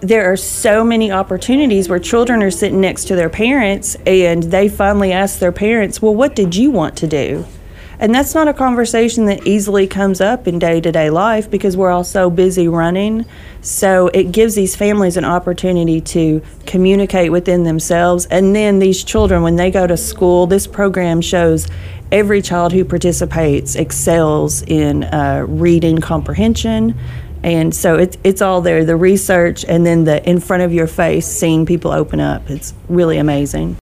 there are so many opportunities where children are sitting next to their parents and they finally ask their parents, well, what did you want to do? And that's not a conversation that easily comes up in day-to-day life because we're all so busy running. So it gives these families an opportunity to communicate within themselves. And then these children, when they go to school, this program shows every child who participates excels in reading comprehension. And so it's all there, the research and then the in front of your face, seeing people open up. It's really amazing.